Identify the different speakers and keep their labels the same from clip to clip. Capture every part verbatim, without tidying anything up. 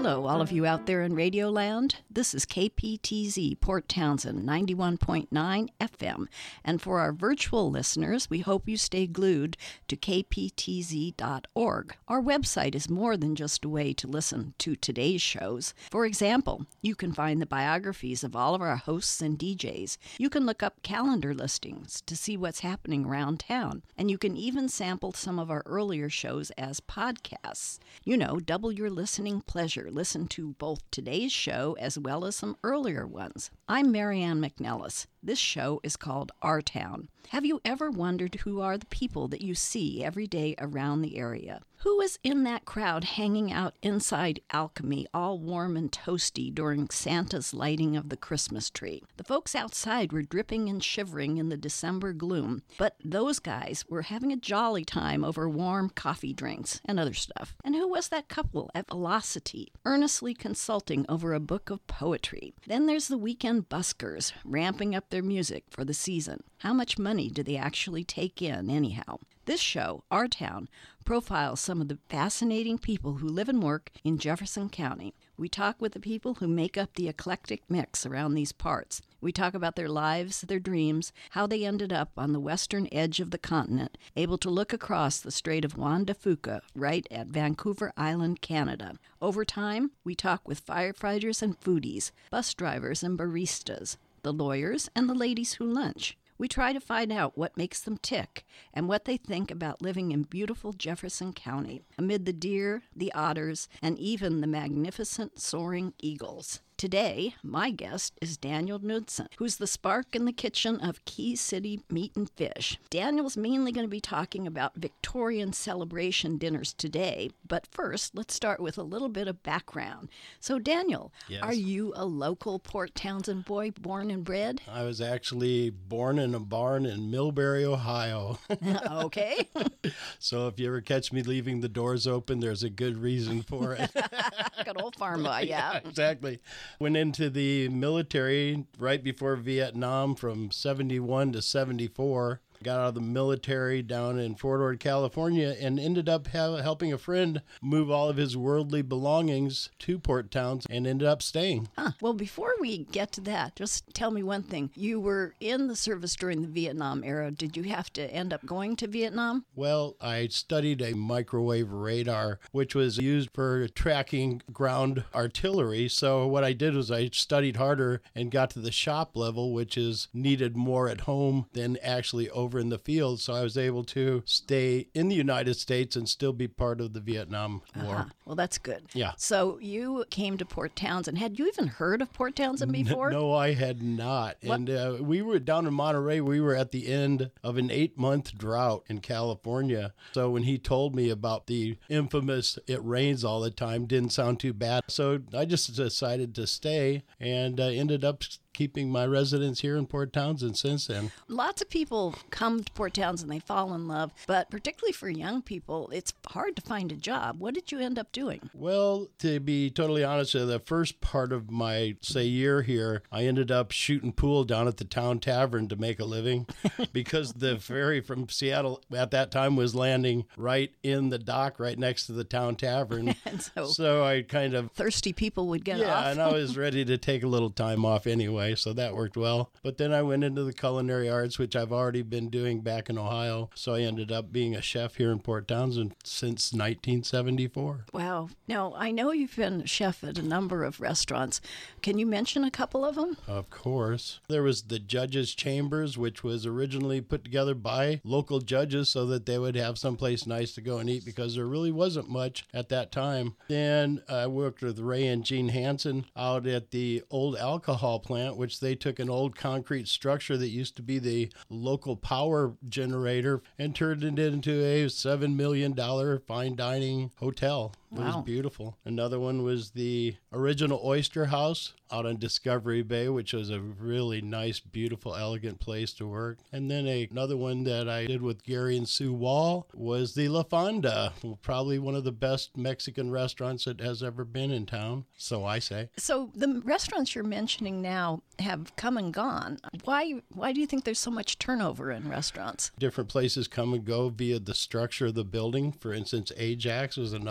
Speaker 1: Hello, all of you out there in Radio Land. This is K P T Z Port Townsend ninety-one point nine F M. And for our virtual listeners, we hope you stay glued to k p t z dot org. Our website is more than just a way to listen to today's shows. For example, you can find the biographies of all of our hosts and D Js. You can look up calendar listings to see what's happening around town. And you can even sample some of our earlier shows as podcasts. You know, double your listening pleasure. Listen to both today's show as well as some earlier ones. I'm Marianne McNellis. This show is called Our Town. Have you ever wondered who are the people that you see every day around the area? Who is in that crowd hanging out inside Alchemy, all warm and toasty during Santa's lighting of the Christmas tree? The folks outside were dripping and shivering in the December gloom, but those guys were having a jolly time over warm coffee drinks and other stuff. And who was that couple at Velocity, earnestly consulting over a book of poetry? Then there's the weekend buskers, ramping up their music for the season. How much money do they actually take in, anyhow? This show, Our Town, profiles some of the fascinating people who live and work in Jefferson County. We talk with the people who make up the eclectic mix around these parts. We talk about their lives, their dreams, how they ended up on the western edge of the continent, able to look across the Strait of Juan de Fuca right at Vancouver Island, Canada. Over time, we talk with firefighters and foodies, bus drivers and baristas, the lawyers and the ladies who lunch. We try to find out what makes them tick and what they think about living in beautiful Jefferson County, amid the deer, the otters, and even the magnificent soaring eagles. Today, my guest is Daniel Knudsen, who's the spark in the kitchen of Key City Meat and Fish. Daniel's mainly going to be talking about Victorian celebration dinners today, but first, let's start with a little bit of background. So, Daniel,
Speaker 2: yes.
Speaker 1: Are you a local Port Townsend boy, born and bred?
Speaker 2: I was actually born in a barn in Millbury, Ohio.
Speaker 1: Okay.
Speaker 2: So if you ever catch me leaving the doors open, there's a good reason for it.
Speaker 1: Good old farm boy, yeah.
Speaker 2: Yeah, exactly. Went into the military right before Vietnam from seventy-one to seventy-four. Got out of the military down in Fort Ord, California, and ended up ha- helping a friend move all of his worldly belongings to Port Townsend and ended up staying.
Speaker 1: Huh. Well, before we get to that, just tell me one thing. You were in the service during the Vietnam era. Did you have to end up going to Vietnam?
Speaker 2: Well, I studied a microwave radar, which was used for tracking ground artillery. So what I did was I studied harder and got to the shop level, which is needed more at home than actually over over in the field, so I was able to stay in the United States and still be part of the Vietnam War.
Speaker 1: Uh-huh. Well, that's good.
Speaker 2: Yeah.
Speaker 1: So you came to Port Townsend. Had you even heard of Port Townsend before?
Speaker 2: No, I had not. What? And uh, we were down in Monterey. We were at the end of an eight-month drought in California. So when he told me about the infamous "it rains all the time," didn't sound too bad. So I just decided to stay and uh, ended up keeping my residence here in Port Townsend since then.
Speaker 1: Lots of people come to Port Townsend, they fall in love, but particularly for young people, it's hard to find a job. What did you end up doing?
Speaker 2: Well, to be totally honest, uh, the first part of my, say, year here, I ended up shooting pool down at the town tavern to make a living because the ferry from Seattle at that time was landing right in the dock right next to the town tavern.
Speaker 1: And so,
Speaker 2: so I kind of...
Speaker 1: thirsty people would get
Speaker 2: yeah,
Speaker 1: off.
Speaker 2: Yeah, and I was ready to take a little time off anyway. So that worked well. But then I went into the culinary arts, which I've already been doing back in Ohio. So I ended up being a chef here in Port Townsend since nineteen seventy-four.
Speaker 1: Wow. Now, I know you've been a chef at a number of restaurants. Can you mention a couple of them?
Speaker 2: Of course. There was the Judges' Chambers, which was originally put together by local judges so that they would have someplace nice to go and eat because there really wasn't much at that time. Then I worked with Ray and Jean Hansen out at the old alcohol plant, which they took an old concrete structure that used to be the local power generator and turned it into a seven million dollars fine dining hotel. It
Speaker 1: Wow.
Speaker 2: was beautiful. Another one was the original Oyster House out on Discovery Bay, which was a really nice, beautiful, elegant place to work. And then a, another one that I did with Gary and Sue Wall was the La Fonda, probably one of the best Mexican restaurants that has ever been in town, so I say.
Speaker 1: So the restaurants you're mentioning now have come and gone. Why, why do you think there's so much turnover in restaurants?
Speaker 2: Different places come and go via the structure of the building. For instance, Ajax was another one that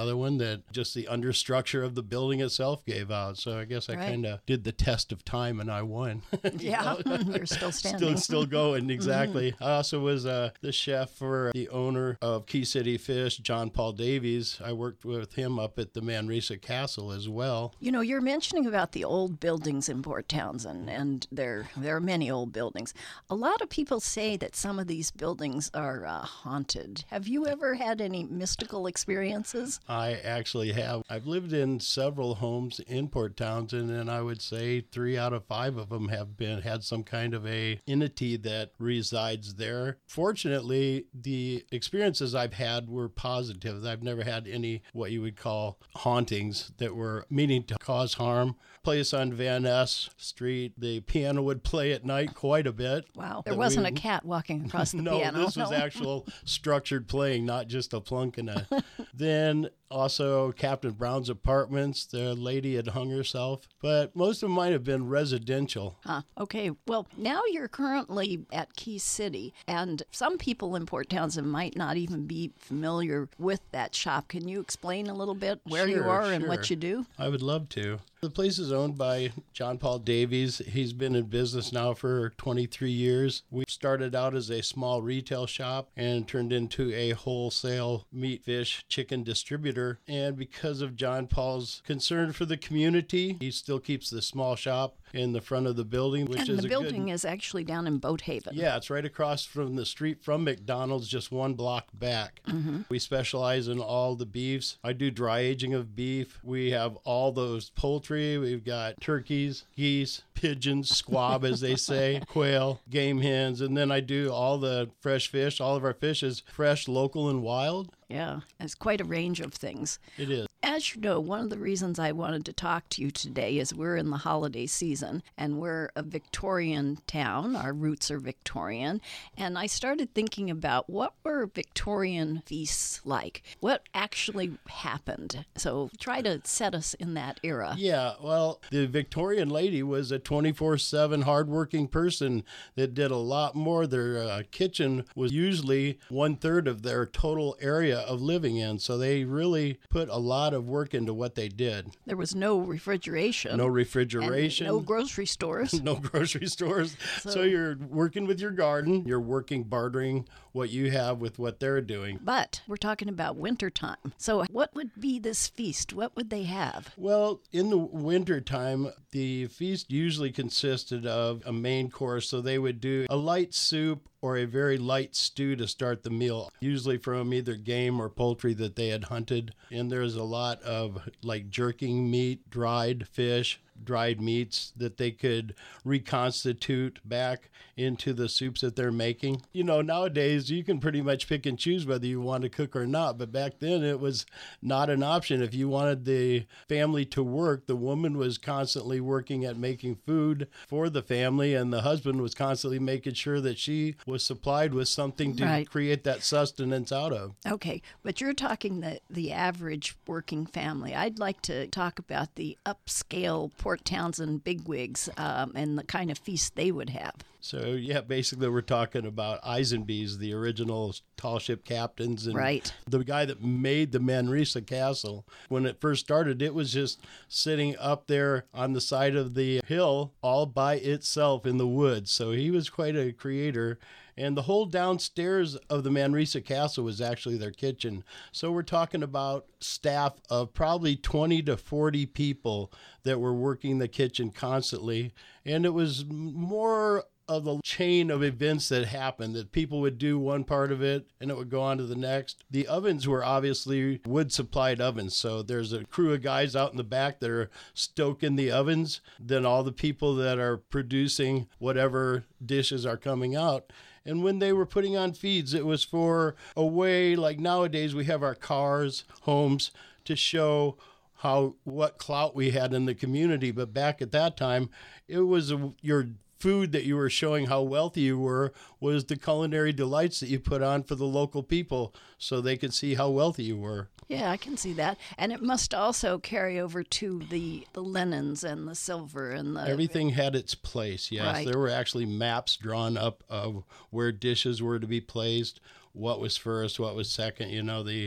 Speaker 2: that just the understructure of the building itself gave out. So I guess I
Speaker 1: Right.
Speaker 2: kind of did the test of time and I won. You
Speaker 1: Yeah,
Speaker 2: know?
Speaker 1: you're still standing.
Speaker 2: Still, still going, exactly. I also was uh, the chef for the owner of Key City Fish, John Paul Davies. I worked with him up at the Manresa Castle as well.
Speaker 1: You know, you're mentioning about the old buildings in Port Townsend, and there there are many old buildings. A lot of people say that some of these buildings are uh, haunted. Have you ever had any mystical experiences?
Speaker 2: I actually have. I've lived in several homes in Port Townsend, and I would say three out of five of them have been had some kind of a entity that resides there. Fortunately, the experiences I've had were positive. I've never had any what you would call hauntings that were meaning to cause harm. Place on Van Ness Street, the piano would play at night quite a bit.
Speaker 1: Wow. There
Speaker 2: That
Speaker 1: wasn't
Speaker 2: we-
Speaker 1: a cat walking across the
Speaker 2: no,
Speaker 1: piano.
Speaker 2: this was actual structured playing, not just a plunk and a. Then also Captain Brown's Apartments, the lady had hung herself, but most of them might have been residential.
Speaker 1: Huh. Okay. Well, now you're currently at Key City, and some people in Port Townsend might not even be familiar with that shop. Can you explain a little bit where you
Speaker 2: Sure,
Speaker 1: are and what
Speaker 2: sure.
Speaker 1: you do?
Speaker 2: I would love to. The place is owned by John Paul Davies. He's been in business now for twenty-three years. We started out as a small retail shop and turned into a wholesale meat, fish, chicken distributor. And because of John Paul's concern for the community, he still keeps the small shop in the front of the building, which
Speaker 1: And
Speaker 2: is
Speaker 1: the
Speaker 2: a
Speaker 1: building
Speaker 2: good...
Speaker 1: is actually down in Boat Haven.
Speaker 2: Yeah, it's right across from the street from McDonald's, just one block back.
Speaker 1: Mm-hmm.
Speaker 2: We specialize in all the beefs. I do dry aging of beef. We have all those poultry. We've got turkeys, geese, pigeons, squab, as they say, quail, game hens, and then I do all the fresh fish. All of our fish is fresh, local, and wild.
Speaker 1: Yeah, it's quite a range of things.
Speaker 2: It is.
Speaker 1: As you know, one of the reasons I wanted to talk to you today is we're in the holiday season and we're a Victorian town. Our roots are Victorian. And I started thinking about what were Victorian feasts like? What actually happened? So try to set us in that era.
Speaker 2: Yeah, well, the Victorian lady was a twenty-four seven hardworking person that did a lot more. Their uh, kitchen was usually one third of their total area of living in. So they really put a lot of work into what they did.
Speaker 1: There was no refrigeration.
Speaker 2: No
Speaker 1: and
Speaker 2: refrigeration.
Speaker 1: no grocery stores.
Speaker 2: No grocery stores.
Speaker 1: So-
Speaker 2: So, you're working with your garden. You're working, bartering what you have with what they're doing.
Speaker 1: But we're talking about wintertime. So what would be this feast? What would they have?
Speaker 2: Well, in the winter time, the feast usually consisted of a main course. So they would do a light soup or a very light stew to start the meal, usually from either game or poultry that they had hunted. And there's a lot of like jerking meat, dried fish, dried meats that they could reconstitute back into the soups that they're making. You know, nowadays you can pretty much pick and choose whether you want to cook or not, but back then it was not an option. If you wanted the family to work, the woman was constantly working at making food for the family, and the husband was constantly making sure that she was supplied with something to
Speaker 1: Right.
Speaker 2: create that sustenance out of.
Speaker 1: Okay, but you're talking the, the average working family. I'd like to talk about the upscale Port Townsend bigwigs um, and the kind of feast they would have.
Speaker 2: So, yeah, basically we're talking about Eisenbees, the original tall ship captains. And
Speaker 1: Right.
Speaker 2: the guy that made the Manresa Castle. When it first started, it was just sitting up there on the side of the hill all by itself in the woods. So he was quite a creator. And the whole downstairs of the Manresa Castle was actually their kitchen. So we're talking about staff of probably twenty to forty people that were working the kitchen constantly. And it was more of the chain of events that happened, that people would do one part of it and it would go on to the next. The ovens were obviously wood supplied ovens. So there's a crew of guys out in the back that are stoking the ovens. Then all the people that are producing whatever dishes are coming out. And when they were putting on feeds, it was for a way, like nowadays we have our cars, homes, to show how what clout we had in the community. But back at that time, it was a, your food that you were showing how wealthy you were was the culinary delights that you put on for the local people so they could see how wealthy you were.
Speaker 1: Yeah, I can see that. And it must also carry over to the, the linens and the silver and the...
Speaker 2: Everything had its place, yes.
Speaker 1: Right.
Speaker 2: There were actually maps drawn up of where dishes were to be placed, what was first, what was second. You know, the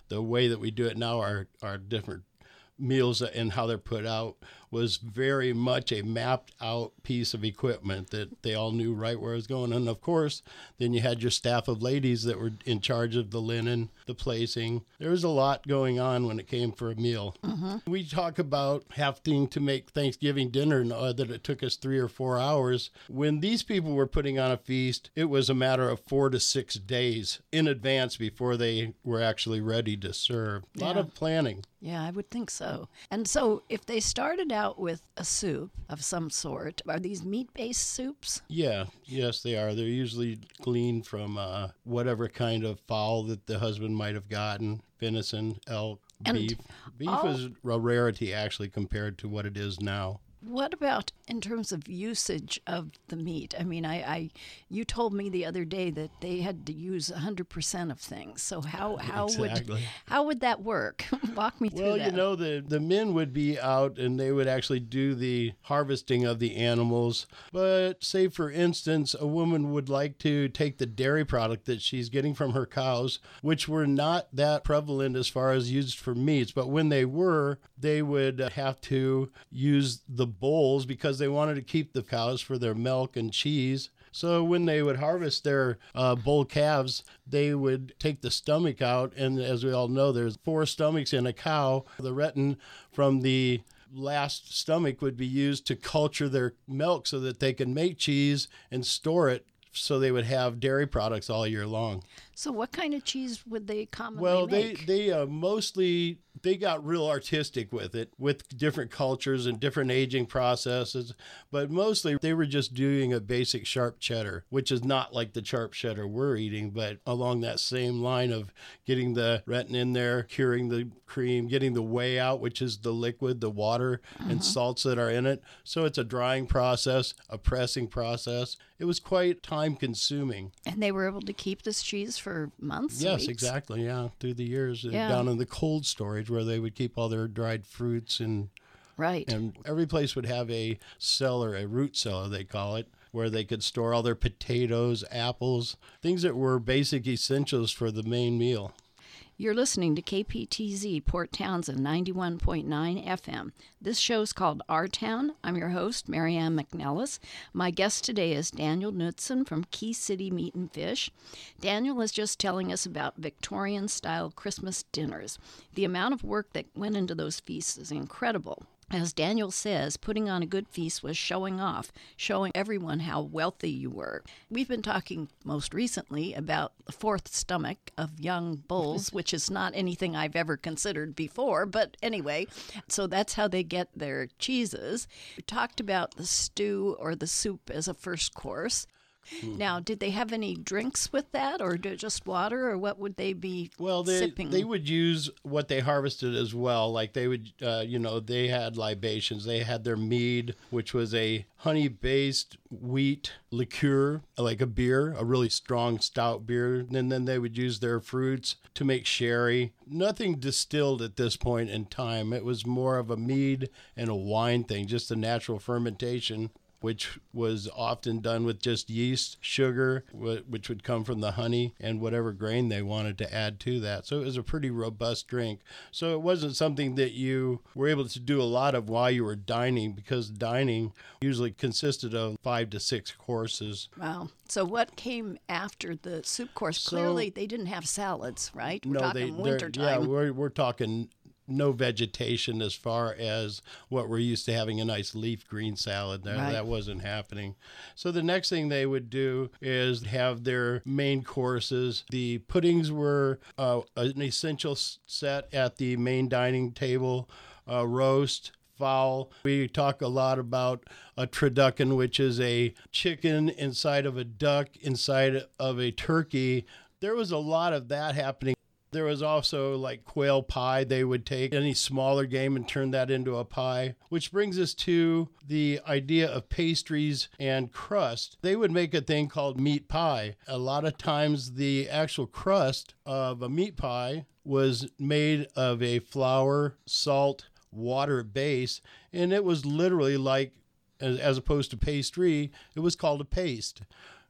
Speaker 2: the way that we do it now, our, our different meals and how they're put out, was very much a mapped out piece of equipment that they all knew right where it was going. And of course, then you had your staff of ladies that were in charge of the linen, the placing. There was a lot going on when it came for a meal. Mm-hmm. We talk about having to make Thanksgiving dinner, uh, that it took us three or four hours. When these people were putting on a feast, it was a matter of four to six days in advance before they were actually ready to serve. A lot
Speaker 1: Yeah.
Speaker 2: of planning.
Speaker 1: Yeah, I would think so. And so if they started out with a soup of some sort, are these meat-based soups?
Speaker 2: Yeah, yes, they are. They're usually gleaned from uh, whatever kind of fowl that the husband might have gotten, venison, elk,
Speaker 1: And
Speaker 2: beef. Beef
Speaker 1: all-
Speaker 2: is a rarity, actually, compared to what it is now.
Speaker 1: What about in terms of usage of the meat? I mean, I, I you told me the other day that they had to use one hundred percent of things. So how how
Speaker 2: Exactly.
Speaker 1: would how would that work? Walk me through
Speaker 2: Well,
Speaker 1: that.
Speaker 2: you know, the, the men would be out and they would actually do the harvesting of the animals. But say, for instance, a woman would like to take the dairy product that she's getting from her cows, which were not that prevalent as far as used for meats. But when they were, they would have to use the bowls because they wanted to keep the cows for their milk and cheese. So when they would harvest their uh, bull calves, they would take the stomach out. And as we all know, there's four stomachs in a cow. The retin from the last stomach would be used to culture their milk so that they can make cheese and store it so they would have dairy products all year long.
Speaker 1: So what kind of cheese would they commonly
Speaker 2: Well,
Speaker 1: make?
Speaker 2: they, they uh, mostly, they got real artistic with it, with different cultures and different aging processes. But mostly they were just doing a basic sharp cheddar, which is not like the sharp cheddar we're eating, but along that same line of getting the retin in there, curing the cream, getting the whey out, which is the liquid, the water
Speaker 1: Mm-hmm.
Speaker 2: and salts that are in it. So it's a drying process, a pressing process. It was quite time consuming.
Speaker 1: And they were able to keep this cheese for months?
Speaker 2: Yes,
Speaker 1: weeks?
Speaker 2: exactly. Yeah, through the years, uh,
Speaker 1: Yeah.
Speaker 2: down in the cold storage where they would keep all their dried fruits, and
Speaker 1: Right.
Speaker 2: and every place would have a cellar, a root cellar they call it, where they could store all their potatoes, apples, things that were basic essentials for the main meal.
Speaker 1: You're listening to K P T Z Port Townsend ninety-one point nine F M. This show's called Our Town. I'm your host, Marianne McNellis. My guest today is Daniel Knudsen from Key City Meat and Fish. Daniel is just telling us about Victorian-style Christmas dinners. The amount of work that went into those feasts is incredible. As Daniel says, putting on a good feast was showing off, showing everyone how wealthy you were. We've been talking most recently about the fourth stomach of young bulls, which is not anything I've ever considered before. But anyway, so that's how they get their cheeses. We talked about the stew or the soup as a first course. Now, did they have any drinks with that, or just water, or what would they be
Speaker 2: Well, they
Speaker 1: sipping?
Speaker 2: they would use what they harvested as well. Like they would, uh, you know, they had libations. They had their mead, which was a honey-based wheat liqueur, like a beer, a really strong, stout beer. And then they would use their fruits to make sherry. Nothing distilled at this point in time. It was more of a mead and a wine thing, just a natural fermentation, which was often done with just yeast, sugar, which would come from the honey, and whatever grain they wanted to add to that. So it was a pretty robust drink. So it wasn't something that you were able to do a lot of while you were dining, because dining usually consisted of five to six courses.
Speaker 1: Wow. So what came after the soup course?
Speaker 2: So-
Speaker 1: Clearly, they didn't have salads, right? We're
Speaker 2: no,
Speaker 1: talking
Speaker 2: they, they're-
Speaker 1: wintertime.
Speaker 2: yeah, we're, we're talking no vegetation as far as what we're used to having, a nice leaf green salad. That,
Speaker 1: Right.
Speaker 2: that wasn't happening. So the next thing they would do is have their main courses. The puddings were uh, an essential s- set at the main dining table, uh, roast, fowl. We talk a lot about a turducken, which is a chicken inside of a duck, inside of a turkey. There was a lot of that happening. There was also like quail pie. They would take any smaller game and turn that into a pie, which brings us to the idea of pastries and crust. They would make a thing called meat pie. A lot of times the actual crust of a meat pie was made of a flour, salt, water base, and it was literally like, as, as opposed to pastry, it was called a paste.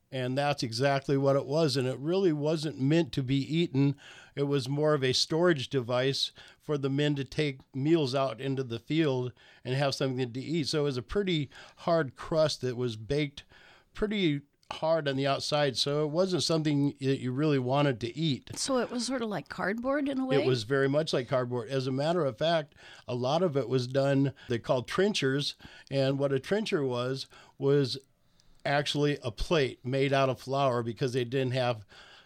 Speaker 2: And that's exactly what it was. And it really wasn't meant to be eaten. It was more of a storage device for the men to take meals out into the field and have something to eat. So it was a pretty hard crust that was baked pretty hard on the outside. So it wasn't something that you really wanted to eat.
Speaker 1: So it was sort of like cardboard in a way?
Speaker 2: It was very much like cardboard. As a matter of fact, a lot of it was done, they called trenchers. And what a trencher was, was actually a plate made out of flour, because they didn't have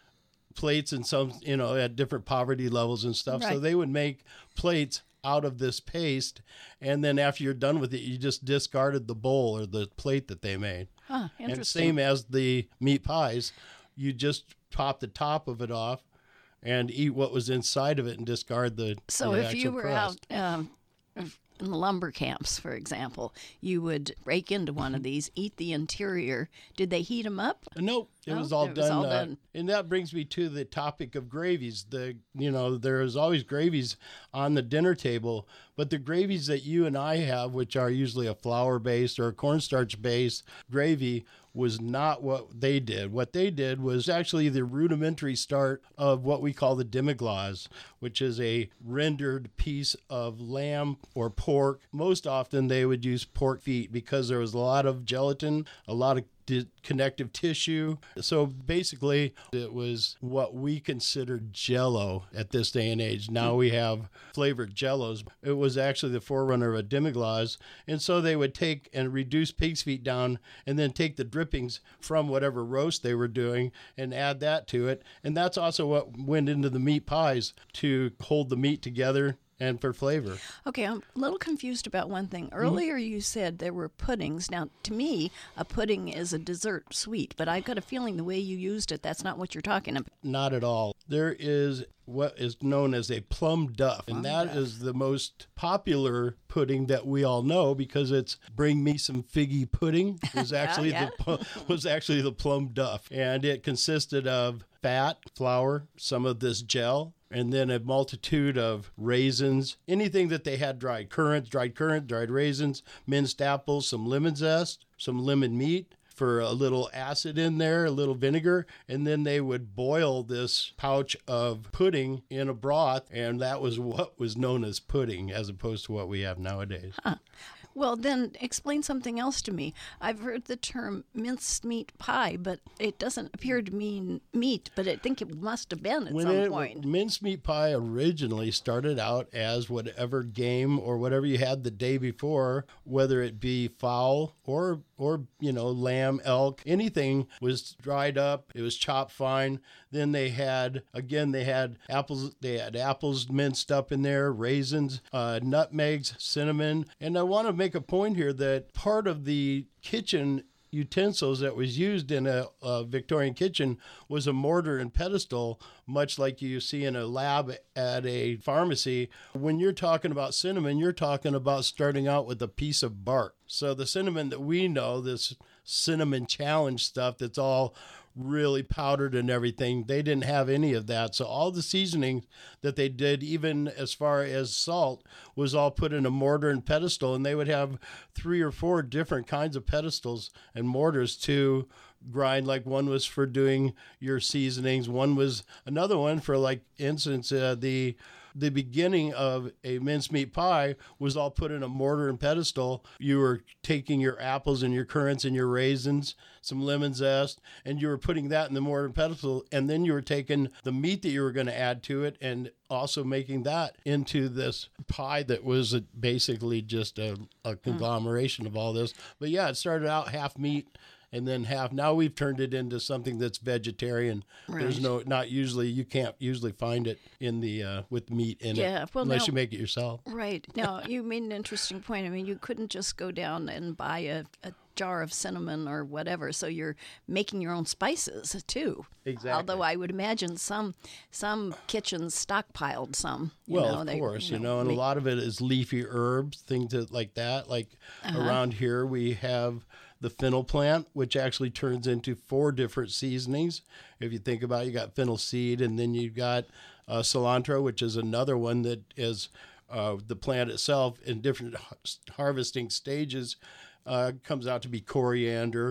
Speaker 2: plates and some, you know, at different poverty levels and stuff.
Speaker 1: Right.
Speaker 2: So they would make plates out of this paste. And then after you're done with it, you just discarded the bowl or the plate that they made.
Speaker 1: Huh, interesting.
Speaker 2: And same as the meat pies, you just pop the top of it off and eat what was inside of it and discard the
Speaker 1: So
Speaker 2: the
Speaker 1: if you
Speaker 2: actual
Speaker 1: were
Speaker 2: crust.
Speaker 1: out um, in the lumber camps, for example, you would break into one of these, eat the interior. Did they heat them up?
Speaker 2: Nope, it
Speaker 1: No,
Speaker 2: was all
Speaker 1: it was
Speaker 2: done.
Speaker 1: all
Speaker 2: uh,
Speaker 1: done.
Speaker 2: And that brings me to the topic of gravies. The you know there is always gravies on the dinner table, but the gravies that you and I have, which are usually a flour based or a cornstarch based gravy, was not what they did. What they did was actually the rudimentary start of what we call the demi-glace, which is a rendered piece of lamb or pork. Most often they would use pork feet because there was a lot of gelatin, a lot of di- connective tissue. So basically it was what we considered Jell-O at this day and age. Now we have flavored Jell-Os. It was actually the forerunner of a demi-glace. And so they would take and reduce pig's feet down and then take the drippings from whatever roast they were doing and add that to it. And that's also what went into the meat pies to hold the meat together and for flavor.
Speaker 1: Okay, I'm a little confused about one thing. Earlier you said there were puddings. Now, to me, a pudding is a dessert sweet, but I've got a feeling the way you used it, that's not what you're talking about.
Speaker 2: Not at all. There is what is known as a plum duff, and that
Speaker 1: duff.
Speaker 2: is the most popular pudding that we all know because it's "Bring Me Some Figgy Pudding" was actually
Speaker 1: yeah.
Speaker 2: the pu- was actually the plum duff, and it consisted of fat, flour, some of this gel, and then a multitude of raisins, anything that they had dried currants, dried currant, dried raisins, minced apples, some lemon zest, some lemon meat for a little acid in there, a little vinegar, and then they would boil this pouch of pudding in a broth, and that was what was known as pudding as opposed to what we have nowadays.
Speaker 1: Huh. Well, then explain something else to me. I've heard the term minced meat pie, but it doesn't appear to mean meat, but I think it must have been at
Speaker 2: When
Speaker 1: some
Speaker 2: it,
Speaker 1: point.
Speaker 2: mincemeat pie originally started out as whatever game or whatever you had the day before, whether it be fowl or or you know lamb, elk, anything was dried up. It was chopped fine. Then they had again they had apples. They had apples minced up in there, raisins, uh, nutmegs, cinnamon. And I want to make a point here that part of the kitchen utensils that was used in a, a Victorian kitchen was a mortar and pestle, much like you see in a lab at a pharmacy. When you're talking about cinnamon, you're talking about starting out with a piece of bark. So the cinnamon that we know, this cinnamon challenge stuff that's all really powdered and everything, they didn't have any of that. So all the seasoning that they did, even as far as salt, was all put in a mortar and pestle, and they would have three or four different kinds of pedestals and mortars to grind. Like one was for doing your seasonings, one was another one for, like instance, uh, the the beginning of a mincemeat pie was all put in a mortar and pestle. You were taking your apples and your currants and your raisins, some lemon zest, and you were putting that in the mortar and pestle, and then you were taking the meat that you were going to add to it and also making that into this pie that was a, basically just a, a conglomeration mm. of all this. But yeah, it started out half meat and then half. Now we've turned it into something that's vegetarian. Right. There's no, not usually, you can't usually find it in the, uh, with meat in
Speaker 1: yeah,
Speaker 2: it,
Speaker 1: well,
Speaker 2: unless
Speaker 1: now,
Speaker 2: you make it yourself.
Speaker 1: Right. Now, you made an interesting point. I mean, you couldn't just go down and buy a, a jar of cinnamon or whatever, so you're making your own spices too.
Speaker 2: Exactly.
Speaker 1: Although I would imagine some some kitchens stockpiled some. You
Speaker 2: well,
Speaker 1: know,
Speaker 2: of
Speaker 1: they,
Speaker 2: course,
Speaker 1: you
Speaker 2: you
Speaker 1: know,
Speaker 2: know, and
Speaker 1: we,
Speaker 2: a lot of it is leafy herbs, things that, like that. Like uh-huh. around here, we have the fennel plant, which actually turns into four different seasonings. If you think about it, you got fennel seed, and then you've got uh, cilantro, which is another one that is uh, the plant itself in different harvesting stages. Uh, comes out to be coriander,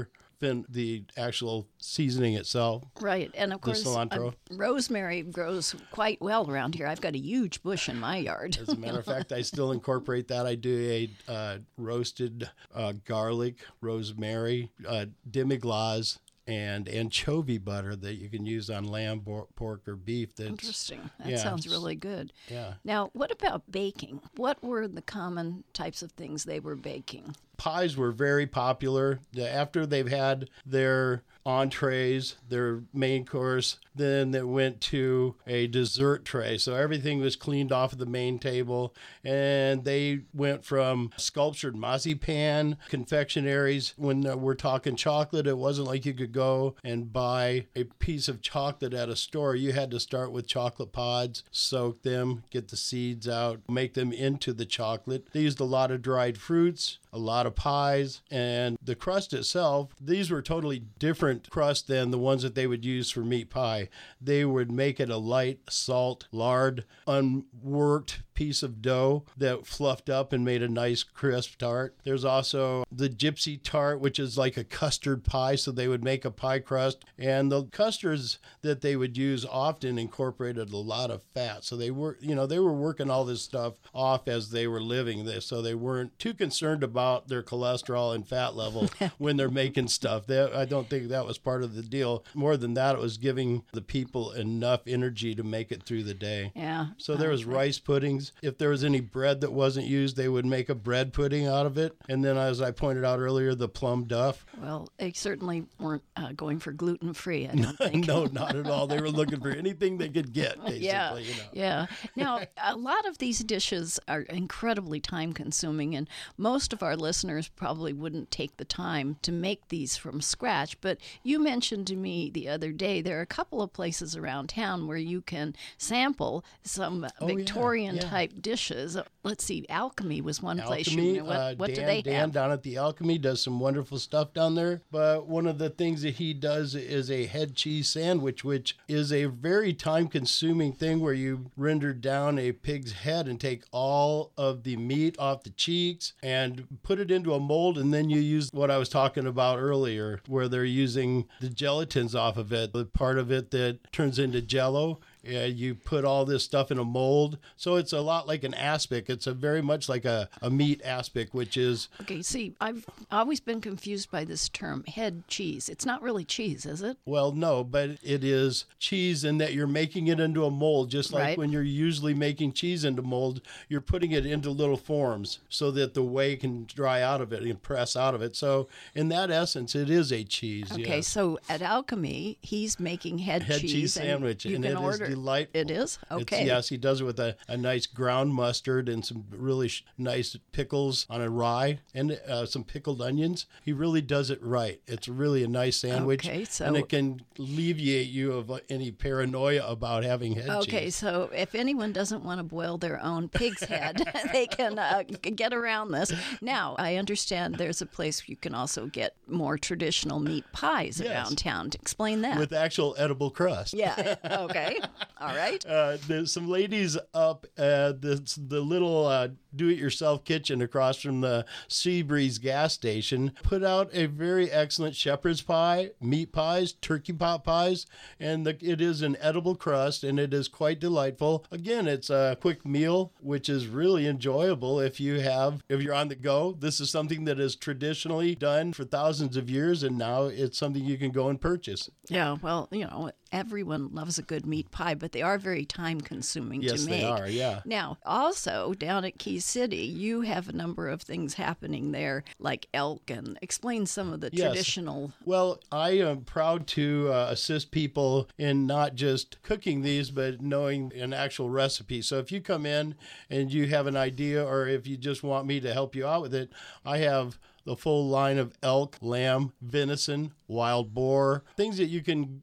Speaker 2: fin- the actual seasoning itself.
Speaker 1: Right. And of
Speaker 2: The
Speaker 1: course,
Speaker 2: cilantro.
Speaker 1: uh, rosemary grows quite well around here. I've got a huge bush in my yard.
Speaker 2: As a matter of fact, I still incorporate that. I do a uh, roasted uh, garlic, rosemary, uh, demi-glace, and anchovy butter that you can use on lamb, por- pork, or beef. That's,
Speaker 1: Interesting. That
Speaker 2: yeah,
Speaker 1: sounds really good.
Speaker 2: Yeah.
Speaker 1: Now, what about baking? What were the common types of things they were baking?
Speaker 2: Pies were very popular. After they've had their entrees, their main course, then it went to a dessert tray. So everything was cleaned off of the main table, and they went from sculptured marzipan, confectionaries. When we're talking chocolate, it wasn't like you could go and buy a piece of chocolate at a store. You had to start with chocolate pods, soak them, get the seeds out, make them into the chocolate. They used a lot of dried fruits, a lot of pies, and the crust itself, these were totally different crust than the ones that they would use for meat pie. They would make it a light salt, lard, unworked piece of dough that fluffed up and made a nice crisp tart. There's also the gypsy tart, which is like a custard pie, so they would make a pie crust, and the custards that they would use often incorporated a lot of fat. So they were, you know, they were working all this stuff off as they were living this, so they weren't too concerned about their cholesterol and fat level when they're making stuff. They, I don't think that was part of the deal. More than that, it was giving the people enough energy to make it through the day.
Speaker 1: Yeah.
Speaker 2: So there was rice puddings. If there was any bread that wasn't used, they would make a bread pudding out of it. And then, as I pointed out earlier, the plum duff.
Speaker 1: Well, they certainly weren't uh, going for gluten-free, I don't think.
Speaker 2: No, not at all. They were looking for anything they could get, basically.
Speaker 1: Yeah,
Speaker 2: you know.
Speaker 1: yeah. Now, a lot of these dishes are incredibly time-consuming, and most of our listeners probably wouldn't take the time to make these from scratch. But you mentioned to me the other day there are a couple of places around town where you can sample some
Speaker 2: Oh, yeah,
Speaker 1: Victorian-type dishes. Let's see, Alchemy was one place.
Speaker 2: Alchemy,
Speaker 1: You, what
Speaker 2: uh,
Speaker 1: what
Speaker 2: Dan,
Speaker 1: do they
Speaker 2: Dan
Speaker 1: have?
Speaker 2: down at the Alchemy does some wonderful stuff down there. But one of the things that he does is a head cheese sandwich, which is a very time-consuming thing where you render down a pig's head and take all of the meat off the cheeks and put it into a mold, and then you use what I was talking about earlier, where they're using the gelatins off of it, the part of it that turns into Jell-O. Yeah, you put all this stuff in a mold. So it's a lot like an aspic. It's a very much like a, a meat aspic, which is...
Speaker 1: Okay, see, I've always been confused by this term, head cheese. It's not really cheese, is it?
Speaker 2: Well, no, but it is cheese in that you're making it into a mold, just like
Speaker 1: Right.
Speaker 2: when you're usually making cheese into mold, you're putting it into little forms so that the whey can dry out of it and press out of it. So in that essence, it is a cheese.
Speaker 1: Okay,
Speaker 2: yes.
Speaker 1: so at Alchemy, he's making head,
Speaker 2: Head
Speaker 1: cheese.
Speaker 2: cheese
Speaker 1: and
Speaker 2: sandwich,
Speaker 1: you
Speaker 2: and
Speaker 1: can
Speaker 2: it is
Speaker 1: order.
Speaker 2: delightful.
Speaker 1: It is?
Speaker 2: It's-
Speaker 1: Okay.
Speaker 2: yes, he does it with a, a nice ground mustard and some really sh- nice pickles on a rye and uh, some pickled onions. He really does it right. It's really a nice sandwich.
Speaker 1: Okay, so-
Speaker 2: and it can alleviate you of uh, any paranoia about having head
Speaker 1: Okay,
Speaker 2: cheese.
Speaker 1: so if anyone doesn't want to boil their own pig's head, they can uh, g- get around this. Now, I understand there's a place you can also get more traditional meat pies
Speaker 2: Yes.
Speaker 1: around town. Explain that.
Speaker 2: With actual edible crust.
Speaker 1: yeah, okay. All right.
Speaker 2: Uh, there's some ladies up at the, the little uh, do-it-yourself kitchen across from the Seabreeze gas station put out a very excellent shepherd's pie, meat pies, turkey pot pies, and the, it is an edible crust, and it is quite delightful. Again, it's a quick meal, which is really enjoyable if you have, if you're on the go. This is something that is traditionally done for thousands of years, and now it's something you can go and purchase.
Speaker 1: Yeah, well, you know, everyone loves a good meat pie, but they are very time consuming
Speaker 2: Yes,
Speaker 1: to make.
Speaker 2: they are, yeah.
Speaker 1: Now, also down at Key City, you have a number of things happening there, like elk, and explain some of the
Speaker 2: Yes.
Speaker 1: traditional.
Speaker 2: Well, I am proud to uh, assist people in not just cooking these, but knowing an actual recipe. So if you come in and you have an idea, or if you just want me to help you out with it, I have the full line of elk, lamb, venison, wild boar, things that you can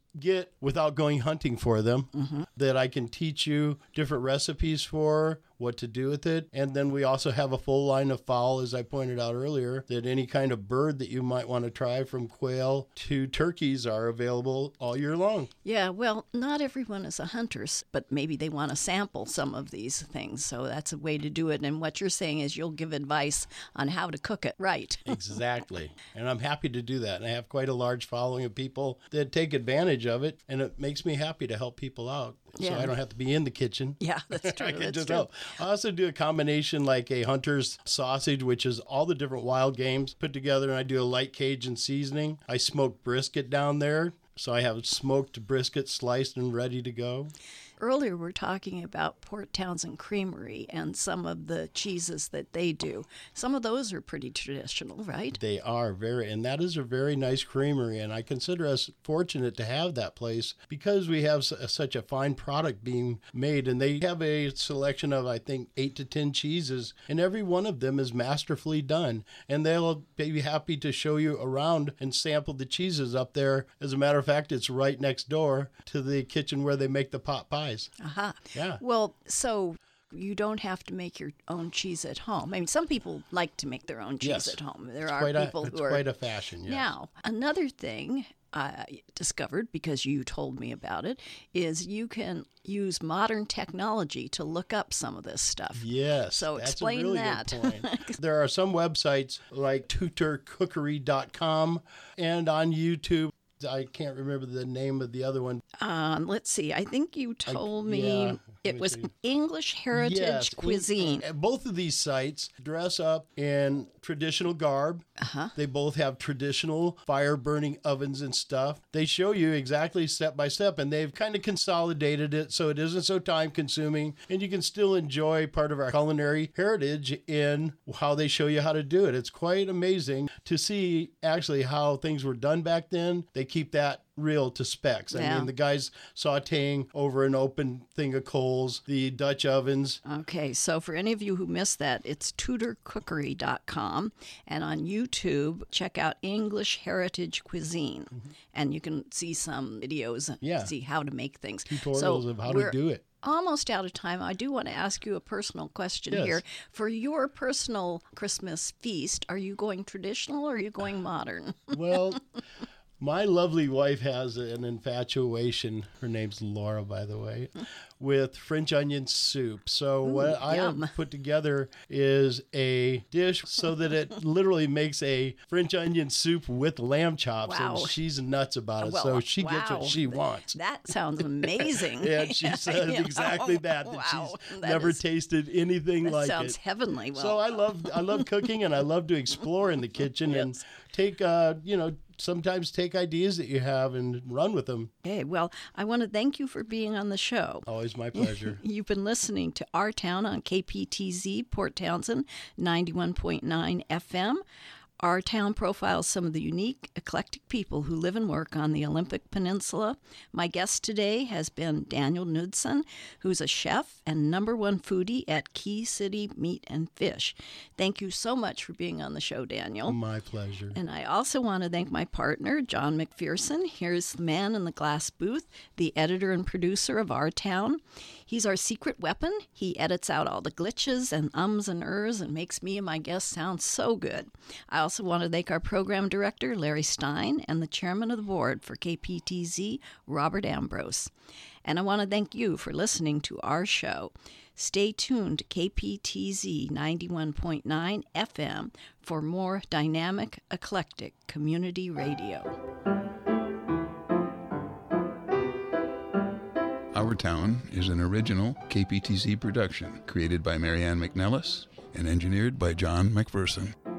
Speaker 2: get without going hunting for them, mm-hmm. that I can teach you different recipes for, what to do with it. And then we also have a full line of fowl, as I pointed out earlier, that any kind of bird that you might want to try, from quail to turkeys, are available all year long.
Speaker 1: Yeah, well, not everyone is a hunter, but maybe they want to sample some of these things. So that's a way to do it. And what you're saying is you'll give advice on how to cook it right.
Speaker 2: Exactly. And I'm happy to do that. And I have quite a large following of people that take advantage of it. And it makes me happy to help people out. Yeah. So I don't have to be in the kitchen.
Speaker 1: Yeah, that's true.
Speaker 2: I can
Speaker 1: that's
Speaker 2: just
Speaker 1: true.
Speaker 2: help. I also do a combination like a hunter's sausage, which is all the different wild games put together, and I do a light Cajun seasoning. I smoke brisket down there, so I have smoked brisket sliced and ready to go.
Speaker 1: Earlier, we were talking about Port Townsend Creamery and some of the cheeses that they do. Some of those are pretty traditional, right?
Speaker 2: They are very, and that is a very nice creamery, and I consider us fortunate to have that place because we have s- such a fine product being made, and they have a selection of, I think, eight to ten cheeses, and every one of them is masterfully done, and they'll be happy to show you around and sample the cheeses up there. As a matter of fact, it's right next door to the kitchen where they make the pot pie.
Speaker 1: Aha.
Speaker 2: Yeah.
Speaker 1: Well, so you don't have to make your own cheese at home. I mean, some people like to make their own cheese
Speaker 2: yes.
Speaker 1: at home. There
Speaker 2: it's
Speaker 1: are
Speaker 2: quite
Speaker 1: people
Speaker 2: a,
Speaker 1: who
Speaker 2: it's
Speaker 1: are.
Speaker 2: It's quite a fashion, yes.
Speaker 1: Now, another thing I discovered, because you told me about it, is you can use modern technology to look up some of this stuff.
Speaker 2: Yes.
Speaker 1: So
Speaker 2: that's
Speaker 1: explain
Speaker 2: a really
Speaker 1: that.
Speaker 2: Good point. There are some websites like tutor cookery dot com, and on YouTube, I can't remember the name of the other one.
Speaker 1: Um, let's see. I think you told I, me
Speaker 2: yeah,
Speaker 1: it was
Speaker 2: see.
Speaker 1: English Heritage
Speaker 2: yes,
Speaker 1: Cuisine.
Speaker 2: In, both of these sites dress up in traditional garb.
Speaker 1: Uh-huh.
Speaker 2: They both have traditional fire-burning ovens and stuff. They show you exactly step by step, and they've kind of consolidated it so it isn't so time-consuming, and you can still enjoy part of our culinary heritage in how they show you how to do it. It's quite amazing to see actually how things were done back then. They keep that real to specs. I
Speaker 1: yeah.
Speaker 2: mean, the guys sauteing over an open thing of coals, the Dutch ovens.
Speaker 1: Okay, so for any of you who missed that, it's tutor cookery dot com, and on YouTube, check out English Heritage Cuisine, mm-hmm. and you can see some videos,
Speaker 2: yeah.
Speaker 1: see how to make things.
Speaker 2: Tutorials
Speaker 1: so
Speaker 2: of how to do it.
Speaker 1: Almost out of time. I do want to ask you a personal question
Speaker 2: yes.
Speaker 1: here. For your personal Christmas feast, are you going traditional or are you going modern?
Speaker 2: Well, my lovely wife has an infatuation, her name's Laura, by the way, with French onion soup. So
Speaker 1: Ooh,
Speaker 2: what I
Speaker 1: yum.
Speaker 2: have put together is a dish so that it literally makes a French onion soup with lamb chops,
Speaker 1: wow.
Speaker 2: and she's nuts about it.
Speaker 1: Well,
Speaker 2: so she
Speaker 1: wow.
Speaker 2: gets what she wants.
Speaker 1: That sounds amazing.
Speaker 2: And she says
Speaker 1: You know?
Speaker 2: exactly that, that
Speaker 1: wow.
Speaker 2: she's
Speaker 1: that
Speaker 2: never
Speaker 1: is,
Speaker 2: tasted anything
Speaker 1: that
Speaker 2: like
Speaker 1: sounds
Speaker 2: it.
Speaker 1: heavenly. Well,
Speaker 2: so I love I love cooking, and I love to explore in the kitchen
Speaker 1: yes.
Speaker 2: and take, uh, you know, sometimes take ideas that you have and run with them.
Speaker 1: Okay, well, I want to thank you for being on the show.
Speaker 2: Always my pleasure.
Speaker 1: You've been listening to Our Town on K P T Z, Port Townsend, ninety-one point nine F M. Our Town profiles some of the unique, eclectic people who live and work on the Olympic Peninsula. My guest today has been Daniel Knudsen, who's a chef and number one foodie at Key City Meat and Fish. Thank you so much for being on the show, Daniel.
Speaker 2: My pleasure.
Speaker 1: And I also want to thank my partner, John McPherson. Here's the man in the glass booth, the editor and producer of Our Town. He's our secret weapon. He edits out all the glitches and ums and ers and makes me and my guests sound so good. I also want to thank our program director, Larry Stein, and the chairman of the board for K P T Z, Robert Ambrose. And I want to thank you for listening to our show. Stay tuned to K P T Z ninety-one point nine F M for more dynamic, eclectic community radio.
Speaker 3: Our Town is an original K P T Z production created by Marianne McNellis and engineered by John McPherson.